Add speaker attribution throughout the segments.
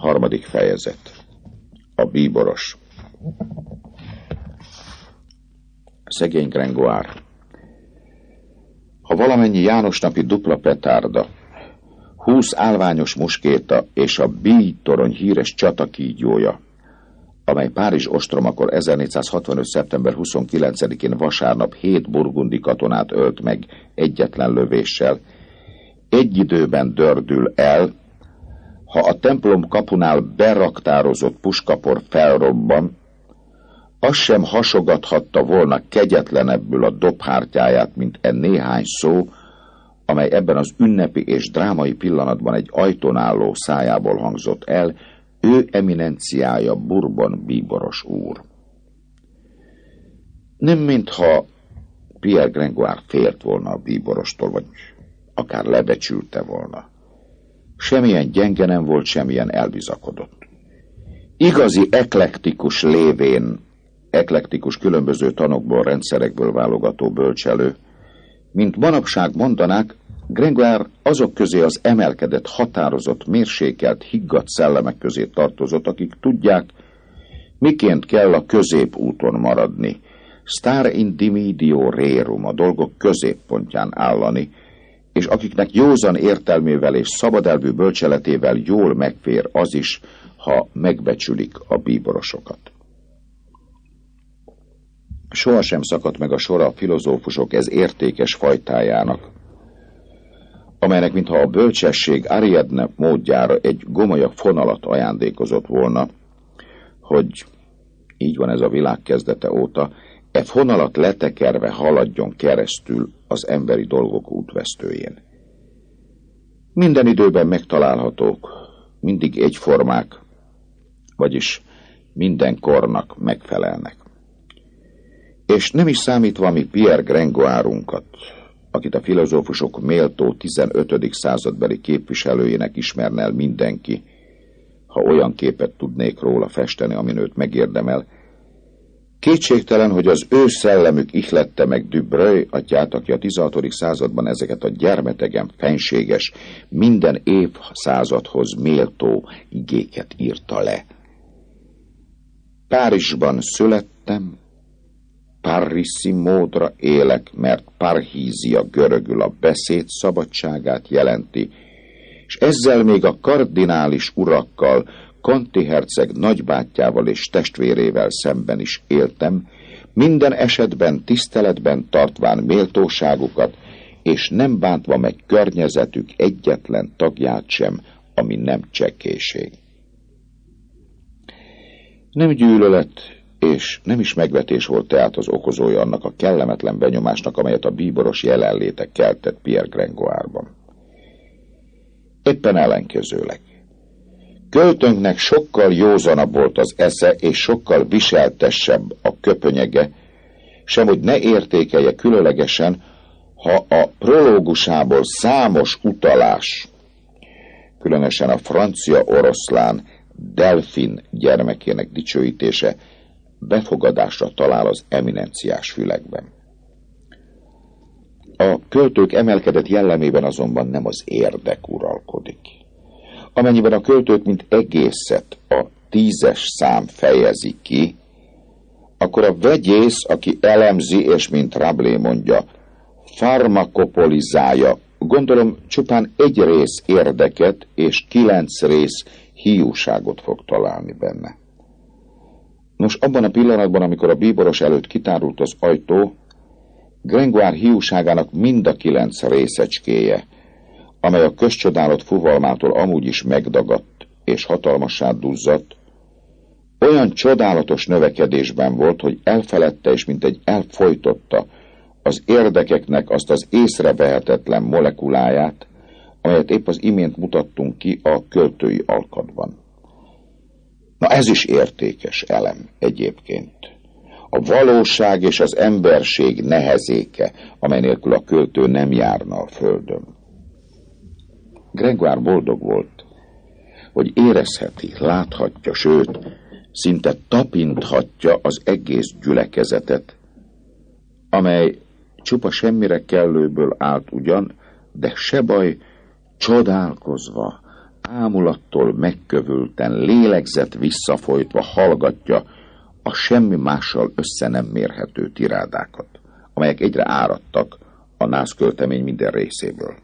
Speaker 1: Harmadik fejezet. A bíboros. Szegény Gringoire. Ha valamennyi Jánosnapi dupla petárda, 20 állványos muskéta és a Bíj-torony híres csatakígyója, amely Párizs ostromakor 1465. szeptember 29-én vasárnap 7 burgundi katonát ölt meg egyetlen lövéssel, egy időben dördül el, ha a templom kapunál beraktározott puskapor felrobban, az sem hasogathatta volna kegyetlenebbül a dobhártyáját, mint néhány szó, amely ebben az ünnepi és drámai pillanatban egy ajtón álló szájából hangzott el, ő eminenciája Bourbon bíboros úr. Nem mintha Pierre Gringoire félt volna a bíborostól, vagy akár lebecsülte volna. Semmilyen gyenge nem volt, semmilyen elbizakodott. Igazi eklektikus lévén, eklektikus különböző tanokból, rendszerekből válogató bölcselő, mint manapság mondanák, Gringoire azok közé az emelkedett, határozott, mérsékelt, higgadt szellemek közé tartozott, akik tudják, miként kell a középúton maradni, stare in dimidio rerum, a dolgok középpontján állani, és akiknek józan értelmével és szabadelvű bölcseletével jól megfér az is, ha megbecsülik a bíborosokat. Sohasem szakadt meg a sora a filozófusok ez értékes fajtájának, amelynek mintha a bölcsesség Ariadne módjára egy gomolyabb fonalat ajándékozott volna, hogy így van ez a világ kezdete óta, e fonalat letekerve haladjon keresztül az emberi dolgok útvesztőjén. Minden időben megtalálhatók, mindig egyformák, vagyis minden kornak megfelelnek. És nem is számítva mi Pierre Gringoire-unkat, akit a filozófusok méltó 15. századbeli képviselőjének ismerne el mindenki, ha olyan képet tudnék róla festeni, amin őt megérdemel. Kétségtelen, hogy az ő szellemük ihlette meg Dubreuil atyát, aki a 16. században ezeket a gyermetegen fenséges, minden évszázadhoz méltó igéket írta le. Párizsban születtem, Parissi módra élek, mert parhízia görögül a beszéd szabadságát jelenti, és ezzel még a kardinális urakkal, Conti herceg nagybátyjával és testvérével szemben is éltem, minden esetben tiszteletben tartván méltóságukat, és nem bántva meg környezetük egyetlen tagját sem, ami nem csekkéség. Nem gyűlölet és nem is megvetés volt tehát az okozója annak a kellemetlen benyomásnak, amelyet a bíboros jelenléte keltett Pierre Gringoire-ban. Éppen ellenkezőleg. Költőnknek sokkal józanabb volt az esze, és sokkal viseltesebb a köpönyege, sem hogy ne értékelje különlegesen, ha a prológusából számos utalás, különösen a francia oroszlán Delfin gyermekének dicsőítése befogadásra talál az eminenciás fülekben. A költők emelkedett jellemében azonban nem az érdek uralkodik. Amennyiben a költőt mint egészet a 10-es szám fejezi ki, akkor a vegyész, aki elemzi, és mint Rabelais mondja, farmakopolizálja, gondolom csupán egy rész érdeket és 9 rész hiúságot fog találni benne. Nos, abban a pillanatban, amikor a bíboros előtt kitárult az ajtó, Gringoire hiúságának mind a 9 részecskéje, amely a közcsodálat fuvalmától amúgy is megdagadt és hatalmassá duzzadt, olyan csodálatos növekedésben volt, hogy elfeledte és mintegy elfojtotta az érdekeknek azt az észrevehetetlen molekuláját, amelyet épp az imént mutattunk ki a költői alkatban. Na ez is értékes elem egyébként. A valóság és az emberség nehezéke, amely nélkül a költő nem járna a földön. Gringoire boldog volt, hogy érezheti, láthatja, sőt, szinte tapinthatja az egész gyülekezetet, amely csupa semmire kellőből állt ugyan, de se baj, csodálkozva, ámulattól megkövülten, lélegzet visszafolytva hallgatja a semmi mással össze nem mérhető tirádákat, amelyek egyre áradtak a nászköltemény minden részéből.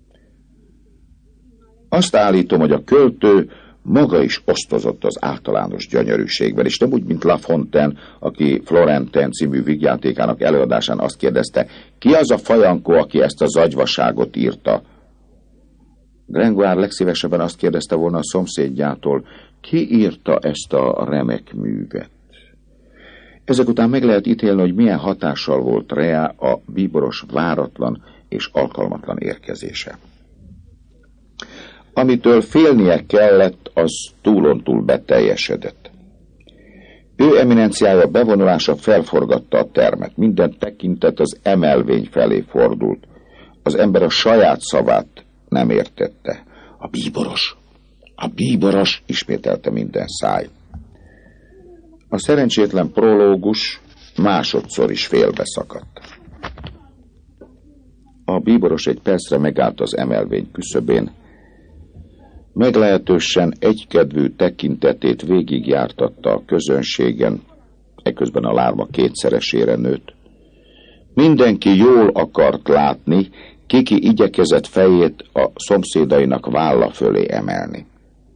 Speaker 1: Azt állítom, hogy a költő maga is osztozott az általános gyönyörűségben, és nem úgy, mint La Fontaine, aki Florentin című vígjátékának előadásán azt kérdezte, ki az a fajankó, aki ezt a zagyvaságot írta. Gringoire legszívesebben azt kérdezte volna a szomszédjától, ki írta ezt a remek művet. Ezek után meg lehet ítélni, hogy milyen hatással volt rá a bíboros váratlan és alkalmatlan érkezése. Amitől félnie kellett, az túlontúl beteljesedett. Ő eminenciája bevonulása felforgatta a termet, minden tekintet az emelvény felé fordult. Az ember a saját szavát nem értette. A bíboros, ismételte minden száj. A szerencsétlen prológus másodszor is félbeszakadt. A bíboros egy percre megállt az emelvény küszöbén, meglehetősen egykedvű tekintetét végigjártatta a közönségen, eközben a lárma kétszeresére nőtt. Mindenki jól akart látni, ki igyekezett fejét a szomszédainak válla fölé emelni.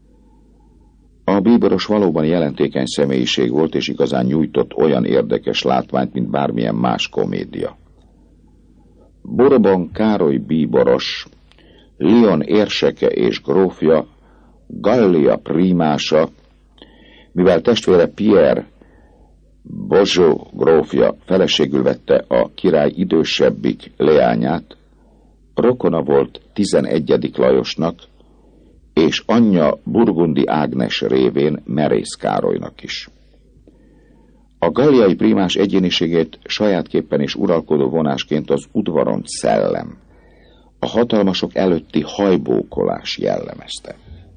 Speaker 1: A bíboros valóban jelentékeny személyiség volt, és igazán nyújtott olyan érdekes látványt, mint bármilyen más komédia. Bourbon Károly bíboros, Lyon érseke és grófja, Gallia primása, mivel testvére Pierre Beaujeu grófja feleségül vette a király idősebbik leányát, rokona volt 11. Lajosnak, és anyja Burgundi Ágnes révén Merész Károlynak is. A galliai primás egyéniségét sajátképpen és uralkodó vonásként az udvaron szellem, a hatalmasok előtti hajbókolás jellemezte.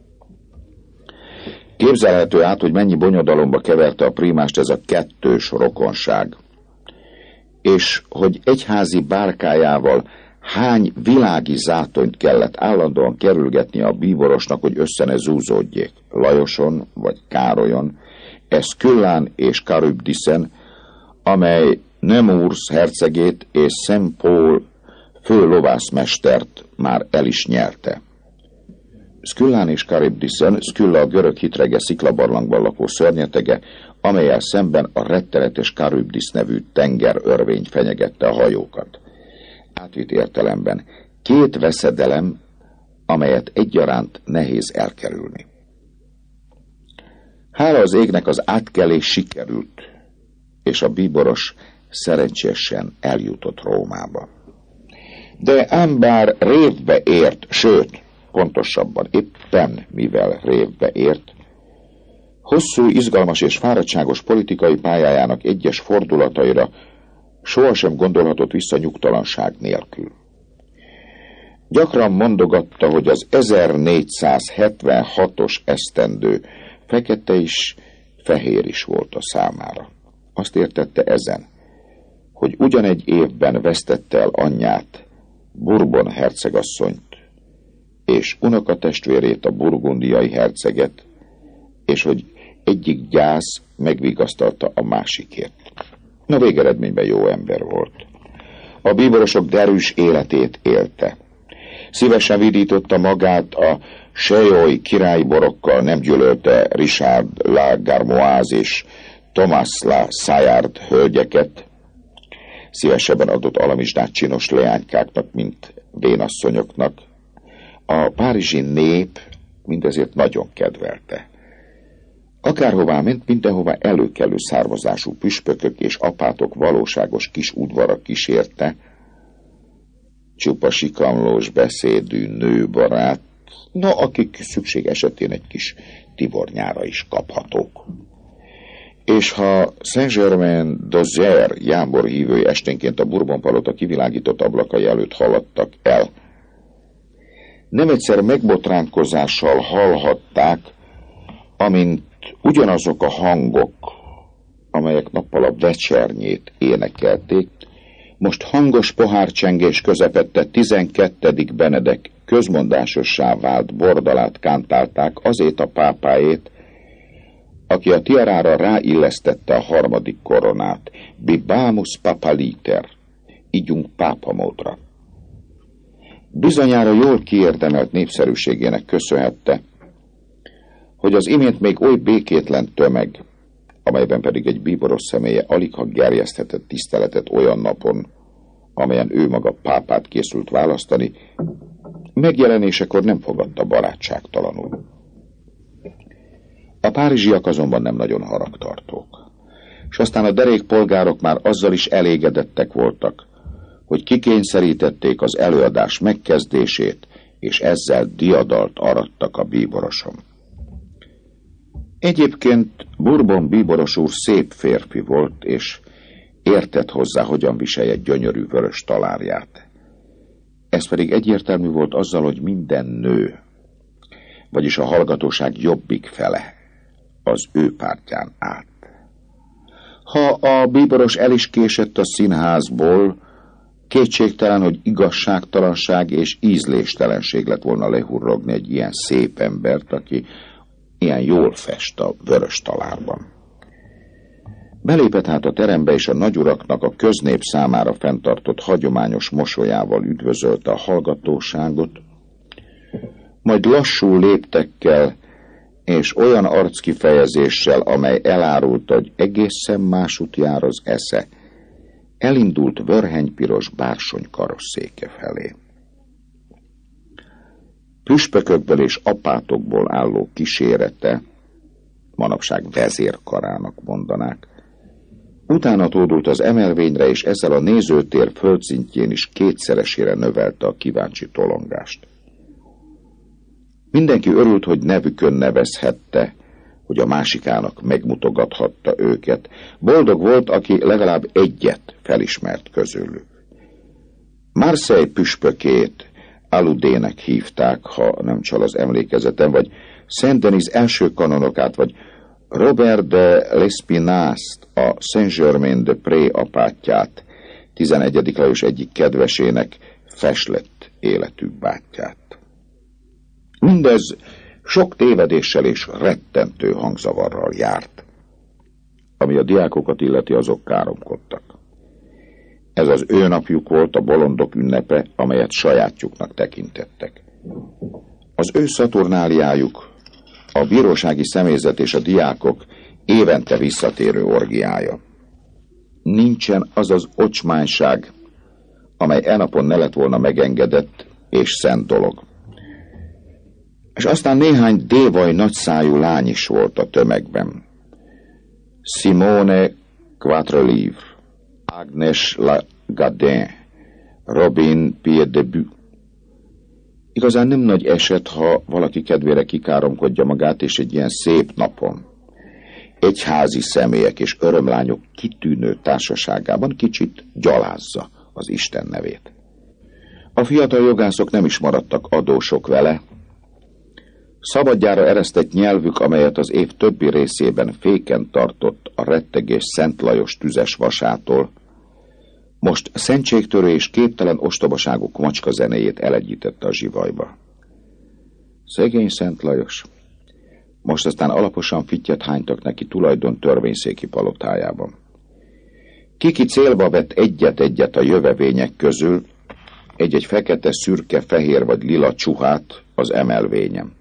Speaker 1: Képzelhető át, hogy mennyi bonyodalomba keverte a primást ez a kettős rokonság, és hogy egyházi bárkájával hány világi zátonyt kellett állandóan kerülgetni a bíborosnak, hogy össze ne zúzódjék Lajoson vagy Károlyon, Escullán és Charybdisen, amely Nemours hercegét és Szent Paul fő lovászmestert már el is nyerte. Skyllán és Charybdisen, Skylla a görög hitrege sziklabarlangban lakó szörnyetege, amellyel szemben a rettenetes Charybdis nevű tengerörvény fenyegette a hajókat. Átvitt értelemben két veszedelem, amelyet egyaránt nehéz elkerülni. Hála az égnek az átkelés sikerült, és a bíboros szerencsésen eljutott Rómába. De ám bár révbe ért, sőt, pontosabban éppen mivel révbe ért, hosszú, izgalmas és fáradtságos politikai pályájának egyes fordulataira sohasem gondolhatott vissza nyugtalanság nélkül. Gyakran mondogatta, hogy az 1476-os esztendő fekete is, fehér is volt a számára. Azt értette ezen, hogy ugyanegy évben vesztette el anyját, Bourbon hercegasszonyt, és unokatestvérét, a burgundiai herceget, és hogy egyik gyász megvigasztalta a másikért. Na, végeredményben jó ember volt. A bíborosok derűs életét élte. Szívesen vidította magát a sejói királyborokkal, nem gyűlölte Richard la Garmoise és Thomas la Sayard hölgyeket. Szívesebben adott alamizsnát csinos leánykáknak, mint vénasszonyoknak. A párizsi nép mindezért nagyon kedvelte. Akárhová ment, mindenhová előkelő származású püspökök és apátok valóságos kis udvara kísérte, csupa sikamlós beszédű nőbarát, akik szükség esetén egy kis tivornyára is kaphatók. És ha Saint-Germain-d'Auxerre jámborhívői esténként a Bourbon palota kivilágított ablakai előtt haladtak el, nem egyszer megbotránkozással hallhatták, amint ugyanazok a hangok, amelyek nappal a vecsernyét énekelték, most hangos pohárcsengés közepette 12. Benedek közmondásossá vált bordalát kántálták azét a pápáét, aki a tiarára ráillesztette a harmadik koronát, Bibamus papaliter, ígyunk pápamódra. Bizonyára jól kiérdemelt népszerűségének köszönhette, hogy az imént még oly békétlen tömeg, amelyben pedig egy bíboros személye aligha gerjeszthetett tiszteletet olyan napon, amelyen ő maga pápát készült választani, megjelenésekor nem fogadta barátságtalanul. A párizsiak azonban nem nagyon haragtartók, és aztán a derék polgárok már azzal is elégedettek voltak, hogy kikényszerítették az előadás megkezdését, és ezzel diadalt arattak a bíboroson. Egyébként Bourbon bíboros úr szép férfi volt, és értett hozzá, hogyan viselje gyönyörű vörös talárját. Ez pedig egyértelmű volt azzal, hogy minden nő, vagyis a hallgatóság jobbik fele, az ő pártján állt. Ha a bíboros el is késett a színházból, kétségtelen, hogy igazságtalanság és ízléstelenség lett volna lehurrogni egy ilyen szép embert, aki ilyen jól fest a vörös talárban. Belépett hát a terembe, és a nagyuraknak a köznép számára fenntartott hagyományos mosolyával üdvözölte a hallgatóságot, majd lassú léptekkel és olyan arckifejezéssel, amely elárulta, hogy egészen másút jár az esze, elindult vörhenypiros bársony karosszéke felé. Püspökökből és apátokból álló kísérete, manapság vezérkarának mondanák, utána tódult az emelvényre, és ezzel a nézőtér földszintjén is kétszeresére növelte a kíváncsi tolongást. Mindenki örült, hogy nevükön nevezhette, hogy a másikának megmutogathatta őket. Boldog volt, aki legalább egyet felismert közülük. Marseille püspökét Aludének hívták, ha nem csal az emlékezetem, vagy Saint-Denis első kanonokát, vagy Robert de Lespinasse-t, a Saint-Germain-de-Pré apátját, 11. Lajos egyik kedvesének feslett életük bátyját. Mindez sok tévedéssel és rettentő hangzavarral járt. Ami a diákokat illeti, azok káromkodtak. Ez az ő napjuk volt, a bolondok ünnepe, amelyet sajátjuknak tekintettek. Az ő szaturnáliájuk, a bírósági személyzet és a diákok évente visszatérő orgiája. Nincsen az az ocsmányság, amely enapon ne lett volna megengedett és szent dolog. És aztán néhány dévaj nagyszájú lány is volt a tömegben. Simone Quattrelivre, Agnes Lagadin, Robin Piedebut. Igazán nem nagy eset, ha valaki kedvére kikáromkodja magát, és egy ilyen szép napon egyházi személyek és örömlányok kitűnő társaságában kicsit gyalázza az Isten nevét. A fiatal jogászok nem is maradtak adósok vele. Szabadjára eresztett nyelvük, amelyet az év többi részében féken tartott a rettegés Szent Lajos tüzes vasától, most szentségtörő és képtelen ostobaságuk macska zenéjét elegyítette a zsivajba. Szegény Szent Lajos. Most aztán alaposan fittyet hánytak neki tulajdon törvényszéki palotájában. Kiki célba vett egyet-egyet a jövevények közül, egy-egy fekete, szürke, fehér vagy lila csuhát az emelvényem.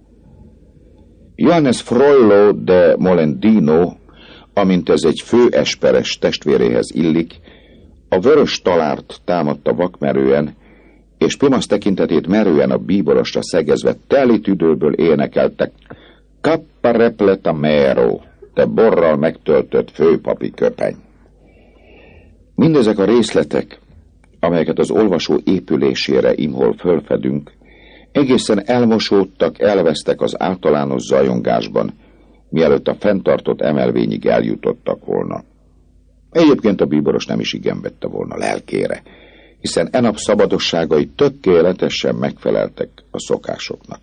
Speaker 1: Johannes Frollo de Molendino, amint ez egy főesperes testvéréhez illik, a vörös talárt támadta vakmerően, és Pimasz tekintetét merően a bíborosra szegezve teli tüdőből énekeltek: Cappa repleta mero, te borral megtöltött főpapi köpeny. Mindezek a részletek, amelyeket az olvasó épülésére imhol fölfedünk, egészen elmosódtak, elvesztek az általános zajongásban, mielőtt a fenntartott emelvényig eljutottak volna. Egyébként a bíboros nem is igen vette volna lelkére, hiszen enap szabadosságai tökéletesen megfeleltek a szokásoknak.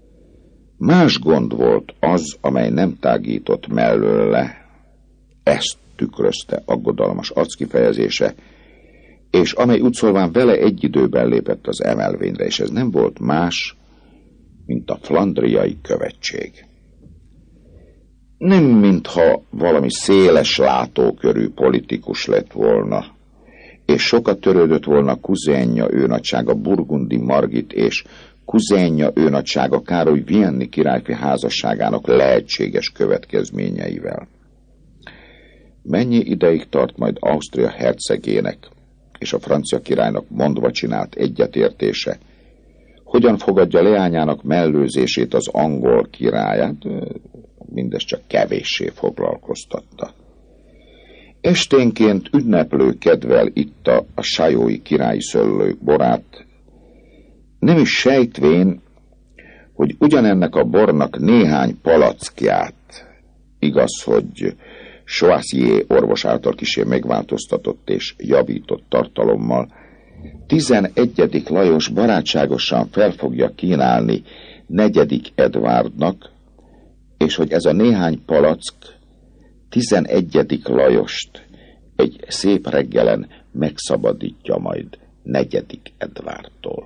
Speaker 1: Más gond volt az, amely nem tágított mellőle, ezt tükrözte aggodalmas arckifejezése, és amely úgyszólván vele egy időben lépett az emelvényre, és ez nem volt más, mint a flandriai követség. Nem mintha valami széles látókörű politikus lett volna, és sokat törődött volna kuzenja őnagysága Burgundi Margit és kuzenja őnagysága Károly vienni királyfi házasságának lehetséges következményeivel. Mennyi ideig tart majd Ausztria hercegének és a francia királynak mondva csinált egyetértése, hogyan fogadja leányának mellőzését az angol királyát, mindez csak kevéssé foglalkoztatta. Esténként ünneplő kedvel itta a sajói királyi szöllők borát, nem is sejtvén, hogy ugyanennek a bornak néhány palackját, igaz, hogy Choisier orvos által kísér megváltoztatott és javított tartalommal, 11. Lajos barátságosan fel fogja kínálni 4. Edvárdnak, és hogy ez a néhány palack 11. Lajost egy szép reggelen megszabadítja majd 4. Edvárdtól.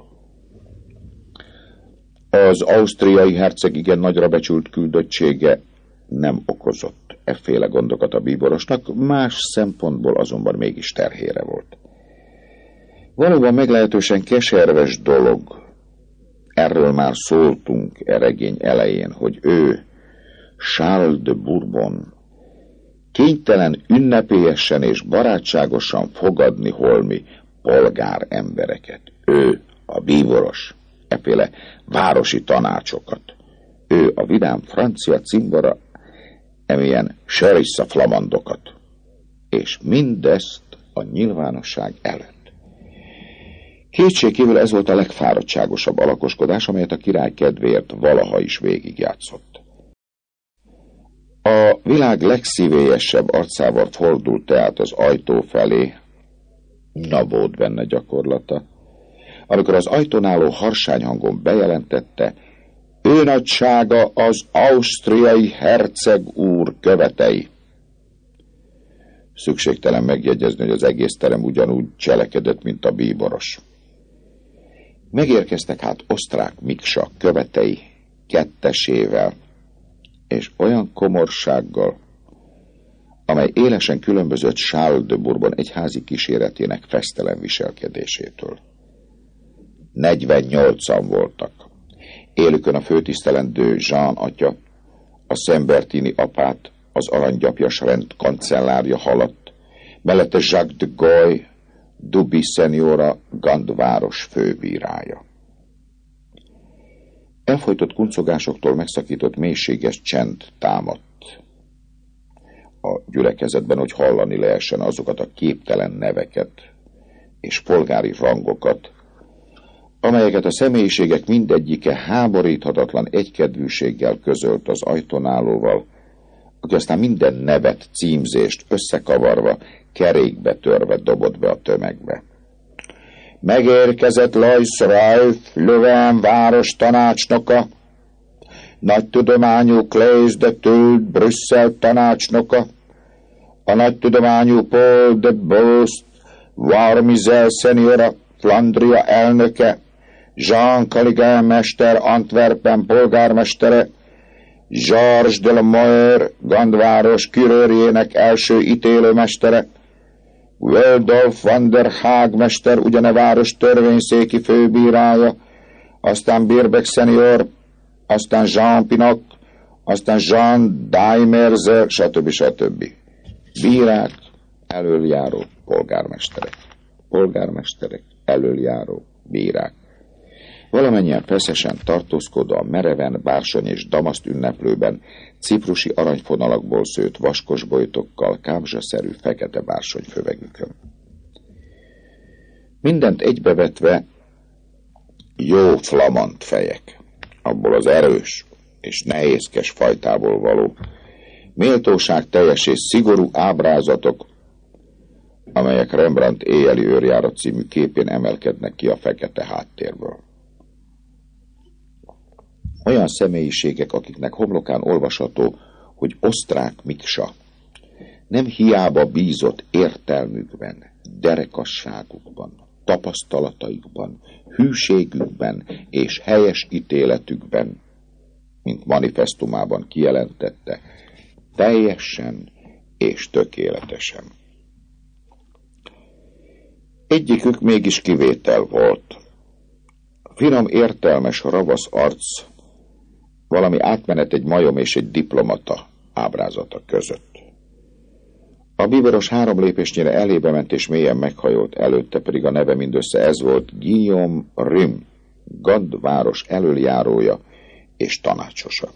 Speaker 1: Az ausztriai herceg igen nagyra becsült küldöttsége nem okozott efféle gondokat a bíborosnak, más szempontból azonban mégis terhére volt. Valóban meglehetősen keserves dolog, erről már szóltunk e regény elején, hogy ő, Charles de Bourbon, kénytelen ünnepélyesen és barátságosan fogadni holmi polgár embereket. Ő, a bíboros, efféle városi tanácsokat. Ő, a vidám francia cimbora, emilyen sörissza flamandokat. És mindezt a nyilvánosság előtt. Kétségkívül ez volt a legfáradtságosabb alakoskodás, amelyet a király kedvéért valaha is végigjátszott. A világ legszívélyesebb arcával fordult tehát az ajtó felé, na volt benne gyakorlata, amikor az ajtón álló harsányhangon bejelentette, ő nagysága az ausztriai herceg úr követei. Szükségtelen megjegyezni, hogy az egész terem ugyanúgy cselekedett, mint a bíboros. Megérkeztek hát osztrák Miksa követei kettesével, és olyan komorsággal, amely élesen különbözött Charles de Bourbon egyházi kíséretének fesztelen viselkedésétől. 48-an voltak. Élükön a főtisztelendő Jean atya, a Szembertini apát, az aranygyapjas rend kancellárja haladt, mellette Jacques de Goy, Duby seniora, Gand város főbírája. Elfojtott kuncogásoktól megszakított mélységes csend támadt a gyülekezetben, hogy hallani lehessen azokat a képtelen neveket és polgári rangokat, amelyeket a személyiségek mindegyike háboríthatatlan egykedvűséggel közölt az ajtónálóval, aki aztán minden nevet, címzést összekavarva, kerékbe törve dobott be a tömegbe. Megérkezett Lois Ralph, Löwen város tanácsnoka, nagy tudományú Claes de Tült, Brüsszel tanácsnoka, a nagy tudományú Paul de Bost, Warmizel seniora, Flandria elnöke, Jean Caligan mester, Antwerpen polgármestere, Georges de la Moer, Gandváros kürőrjének első ítélőmestere, Waldolf van der Haag mester, ugyane város törvényszéki főbírája, aztán Birbeck senior, aztán Jean Pinock, aztán Jean Daimerze, stb. Bírák, elöljáró, polgármesterek, elöljáró, bírák. Valamennyien feszesen tartózkodva, mereven, bársony és damaszt ünneplőben, ciprusi aranyfonalakból szőtt vaskos bojtokkal, kámzsaszerű fekete bársonyfövegükön. Mindent egybevetve jó flamand fejek, abból az erős és nehézkes fajtából való, méltóság teljes és szigorú ábrázatok, amelyek Rembrandt Éjjeli őrjárat című képén emelkednek ki a fekete háttérből. Olyan személyiségek, akiknek homlokán olvasható, hogy osztrák Miksa, Nem hiába bízott értelmükben, derekasságukban, tapasztalataikban, hűségükben és helyes ítéletükben, mint manifesztumában kijelentette, teljesen és tökéletesen. Egyikük mégis kivétel volt. Finom, értelmes, ravasz arc, valami átmenet egy majom és egy diplomata ábrázata között. A bíboros 3 lépésnyire elébe ment és mélyen meghajolt, előtte pedig a neve mindössze ez volt: Guillaume Rym, Gand város elöljárója és tanácsosa.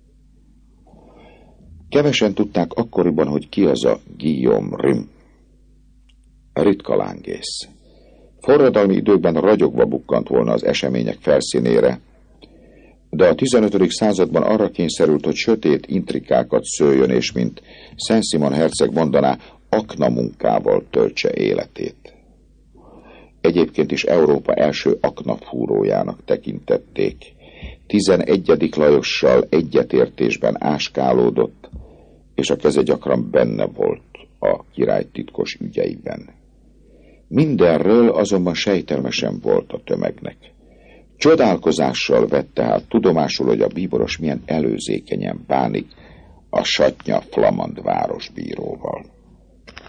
Speaker 1: Kevesen tudták akkoriban, hogy ki az a Guillaume Rym. Ritka lángész. Forradalmi időkben ragyogva bukkant volna az események felszínére, de a 15. században arra kényszerült, hogy sötét intrikákat szőjön, és mint Saint-Simon herceg mondaná, aknamunkával töltse életét. Egyébként is Európa első aknafúrójának tekintették. 11. Lajossal egyetértésben áskálódott, és a keze gyakran benne volt a király titkos ügyeiben. Mindenről azonban sejtelmesen volt a tömegnek. Csodálkozással vette hát tudomásul, hogy a bíboros milyen előzékenyen bánik a satnya flamand városbíróval.